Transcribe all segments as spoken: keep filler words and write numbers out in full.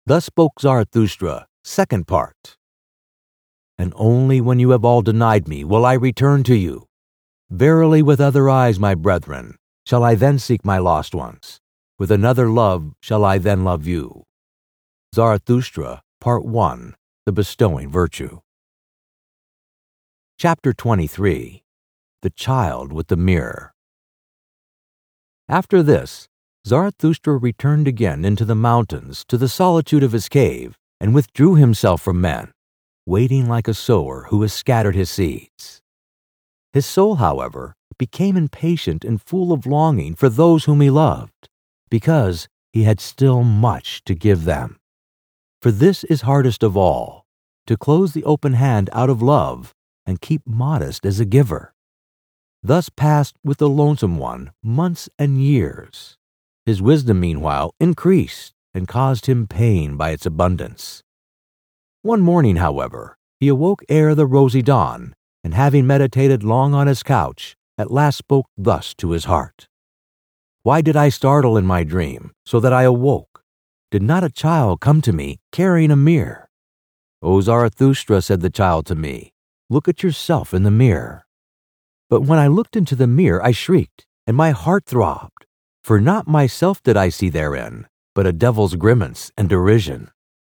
Thus spoke Zarathustra, second part. And only when you have all denied me will I return to you. Verily with other eyes, my brethren, shall I then seek my lost ones. With another love shall I then love you. Zarathustra, Part one, The Bestowing Virtue. Chapter twenty-three. The Child with the Mirror. After this, Zarathustra returned again into the mountains to the solitude of his cave, and withdrew himself from men, waiting like a sower who has scattered his seeds. His soul, however, became impatient and full of longing for those whom he loved, because he had still much to give them. For this is hardest of all, to close the open hand out of love, and keep modest as a giver. Thus passed with the lonesome one months and years. His wisdom, meanwhile, increased and caused him pain by its abundance. One morning, however, he awoke ere the rosy dawn, and having meditated long on his couch, at last spoke thus to his heart. Why did I startle in my dream, so that I awoke? Did not a child come to me, carrying a mirror? O Zarathustra, said the child to me, look at yourself in the mirror. But when I looked into the mirror, I shrieked, and my heart throbbed, for not myself did I see therein, but a devil's grimace and derision.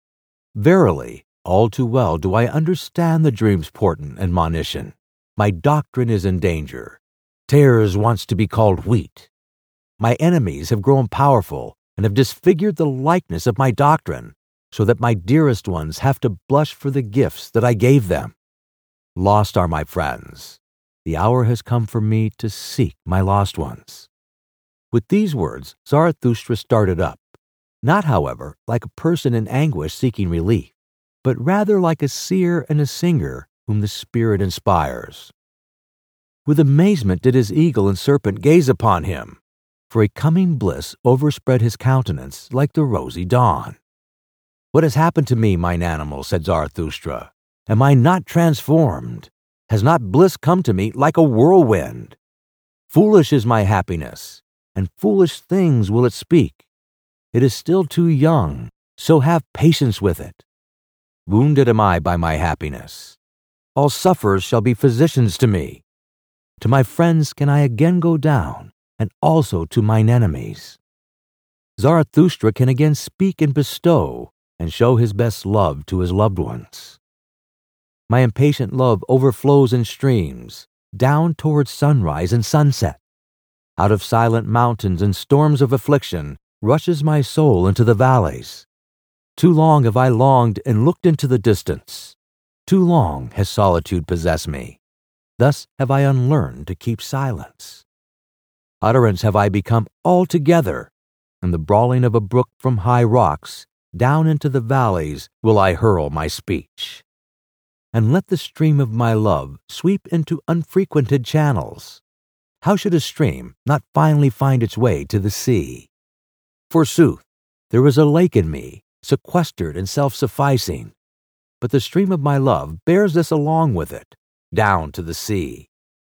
Verily, all too well do I understand the dream's portent and monition. My doctrine is in danger. Tares wants to be called wheat. My enemies have grown powerful and have disfigured the likeness of my doctrine, so that my dearest ones have to blush for the gifts that I gave them. Lost are my friends. The hour has come for me to seek my lost ones. With these words, Zarathustra started up, not, however, like a person in anguish seeking relief, but rather like a seer and a singer whom the Spirit inspires. With amazement did his eagle and serpent gaze upon him, for a coming bliss overspread his countenance like the rosy dawn. What has happened to me, mine animal, said Zarathustra? Am I not transformed? Has not bliss come to me like a whirlwind? Foolish is my happiness, and foolish things will it speak. It is still too young, so have patience with it. Wounded am I by my happiness. All sufferers shall be physicians to me. To my friends can I again go down, and also to mine enemies. Zarathustra can again speak and bestow, and show his best love to his loved ones. My impatient love overflows in streams, down towards sunrise and sunset. Out of silent mountains and storms of affliction rushes my soul into the valleys. Too long have I longed and looked into the distance. Too long has solitude possessed me. Thus have I unlearned to keep silence. Utterance have I become altogether, and the brawling of a brook from high rocks down into the valleys will I hurl my speech. And let the stream of my love sweep into unfrequented channels. How should a stream not finally find its way to the sea? Forsooth, there is a lake in me, sequestered and self-sufficing, but the stream of my love bears this along with it, down to the sea.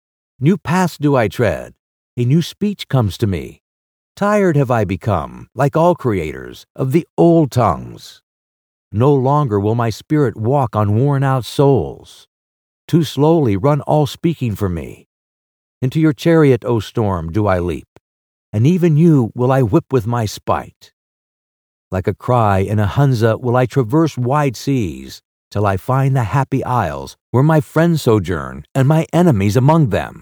New paths do I tread, a new speech comes to me. Tired have I become, like all creators, of the old tongues. No longer will my spirit walk on worn-out souls. Too slowly run all speaking for me. Into your chariot, O storm, do I leap, and even you will I whip with my spite. Like a cry in a Hunza will I traverse wide seas, till I find the happy isles where my friends sojourn, and my enemies among them.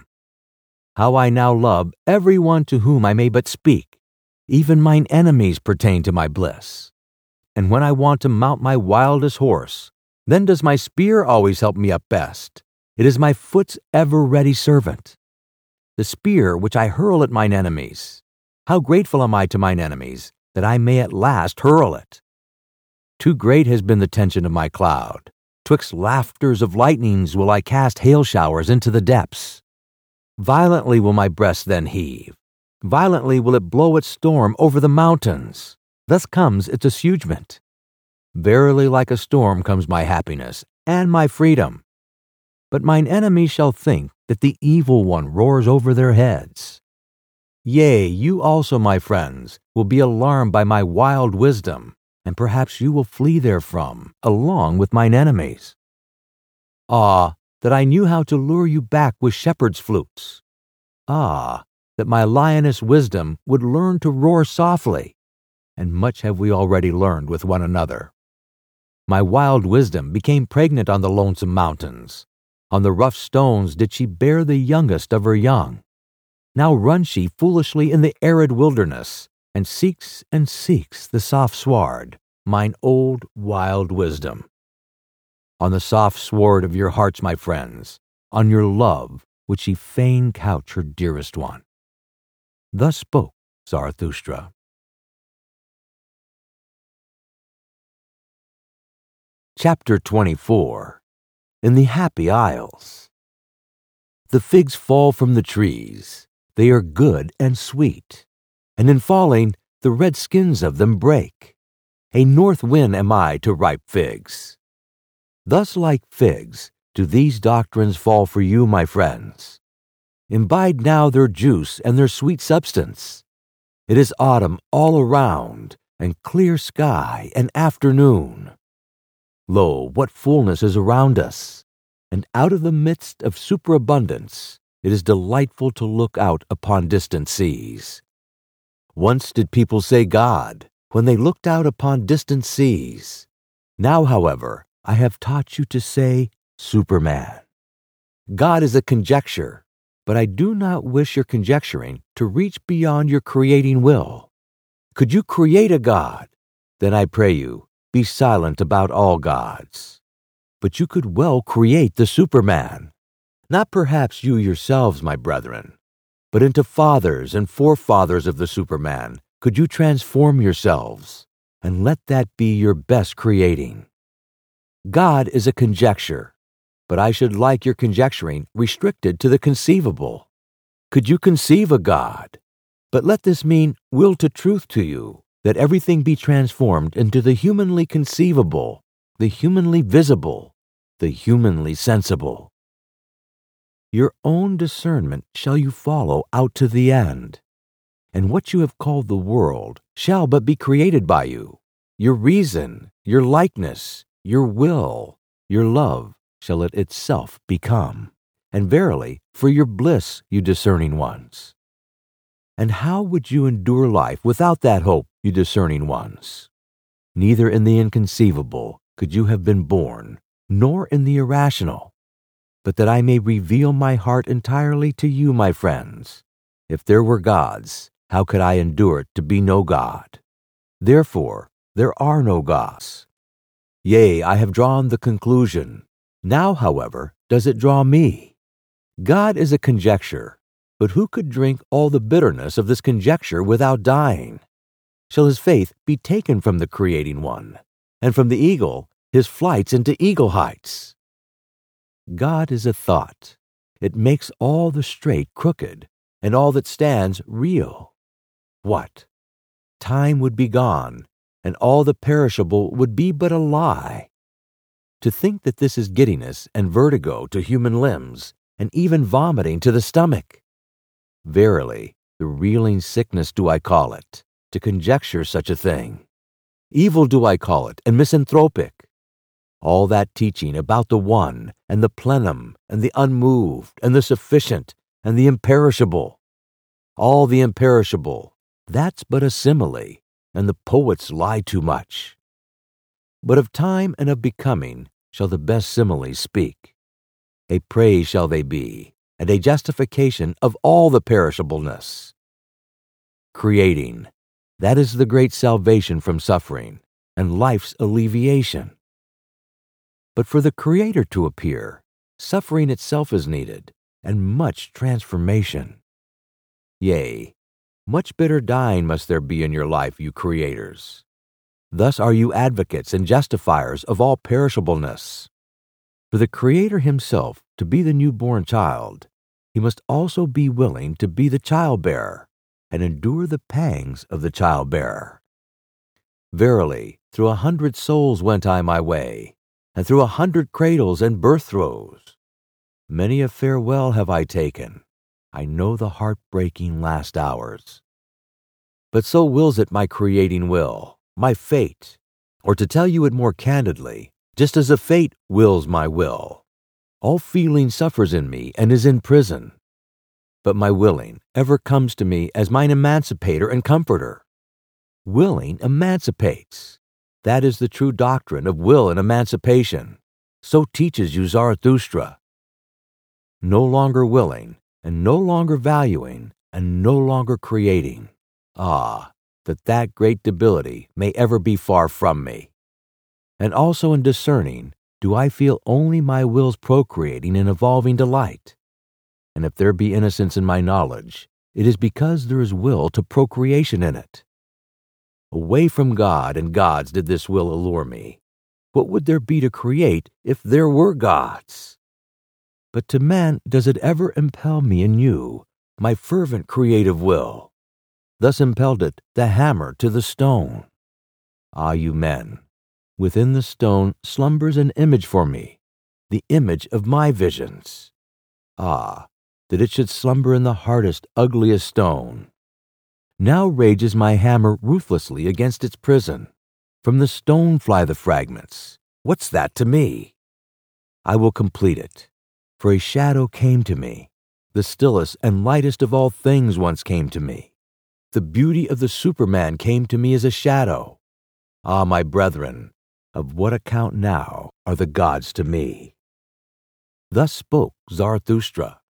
How I now love every one to whom I may but speak. Even mine enemies pertain to my bliss. And when I want to mount my wildest horse, then does my spear always help me up best. It is my foot's ever-ready servant. The spear which I hurl at mine enemies. How grateful am I to mine enemies, that I may at last hurl it. Too great has been the tension of my cloud. Twixt laughters of lightnings will I cast hail showers into the depths. Violently will my breast then heave. Violently will it blow its storm over the mountains. Thus comes its assuagement. Verily like a storm comes my happiness and my freedom. But mine enemies shall think that the evil one roars over their heads. Yea, you also, my friends, will be alarmed by my wild wisdom, and perhaps you will flee therefrom, along with mine enemies. Ah, that I knew how to lure you back with shepherd's flutes! Ah, that my lioness wisdom would learn to roar softly, and much have we already learned with one another. My wild wisdom became pregnant on the lonesome mountains. On the rough stones did she bear the youngest of her young. Now runs she foolishly in the arid wilderness, and seeks and seeks the soft sward, mine old wild wisdom. On the soft sward of your hearts, my friends, on your love would she fain couch her dearest one. Thus spoke Zarathustra. Chapter twenty-four. In the Happy Isles. The figs fall from the trees. They are good and sweet, and in falling, the red skins of them break. A north wind am I to ripe figs. Thus like figs do these doctrines fall for you, my friends. Imbibe now their juice and their sweet substance. It is autumn all around, and clear sky and afternoon. Lo, what fullness is around us, and out of the midst of superabundance it is delightful to look out upon distant seas. Once did people say God, when they looked out upon distant seas. Now, however, I have taught you to say Superman. God is a conjecture, but I do not wish your conjecturing to reach beyond your creating will. Could you create a God? Then I pray you, be silent about all gods. But you could well create the Superman. Not perhaps you yourselves, my brethren, but into fathers and forefathers of the Superman could you transform yourselves, and let that be your best creating. God is a conjecture, but I should like your conjecturing restricted to the conceivable. Could you conceive a God? But let this mean will to truth to you, that everything be transformed into the humanly conceivable, the humanly visible, the humanly sensible. Your own discernment shall you follow out to the end, and what you have called the world shall but be created by you. Your reason, your likeness, your will, your love shall it itself become, and verily, for your bliss, you discerning ones. And how would you endure life without that hope, you discerning ones? Neither in the inconceivable could you have been born, nor in the irrational. But that I may reveal my heart entirely to you, my friends. If there were gods, how could I endure it to be no God? Therefore, there are no gods. Yea, I have drawn the conclusion. Now, however, does it draw me? God is a conjecture, but who could drink all the bitterness of this conjecture without dying? Shall his faith be taken from the creating one, and from the eagle his flights into eagle heights? God is a thought. It makes all the straight crooked, and all that stands real. What? Time would be gone, and all the perishable would be but a lie. To think that this is giddiness and vertigo to human limbs, and even vomiting to the stomach. Verily, the reeling sickness do I call it, to conjecture such a thing. Evil do I call it, and misanthropic. All that teaching about the one, and the plenum, and the unmoved, and the sufficient, and the imperishable. All the imperishable, that's but a simile, and the poets lie too much. But of time and of becoming shall the best similes speak. A praise shall they be, and a justification of all the perishableness. Creating, that is the great salvation from suffering, and life's alleviation. But for the Creator to appear, suffering itself is needed, and much transformation. Yea, much bitter dying must there be in your life, you creators. Thus are you advocates and justifiers of all perishableness. For the Creator himself to be the newborn child, he must also be willing to be the childbearer, and endure the pangs of the childbearer. Verily, through a hundred souls went I my way, and through a hundred cradles and birth throes. Many a farewell have I taken. I know the heart-breaking last hours. But so wills it my creating will, my fate, Or to tell you it more candidly, just as a fate wills my will, all feeling suffers in me and is in prison. But my willing ever comes to me as mine emancipator and comforter. Willing emancipates. That is the true doctrine of will and emancipation. So teaches you Zarathustra. No longer willing, and no longer valuing, and no longer creating. Ah, that that great debility may ever be far from me. And also in discerning, do I feel only my will's procreating and evolving delight? And if there be innocence in my knowledge, it is because there is will to procreation in it. Away from God and gods did this will allure me. What would there be to create if there were gods? But to man does it ever impel me in you, my fervent creative will. Thus impelled it the hammer to the stone. Ah, you men, within the stone slumbers an image for me, the image of my visions. Ah, that it should slumber in the hardest, ugliest stone. Now rages my hammer ruthlessly against its prison. From the stone fly the fragments. What's that to me? I will complete it, for a shadow came to me. The stillest and lightest of all things once came to me. The beauty of the Superman came to me as a shadow. Ah, my brethren, of what account now are the gods to me? Thus spoke Zarathustra.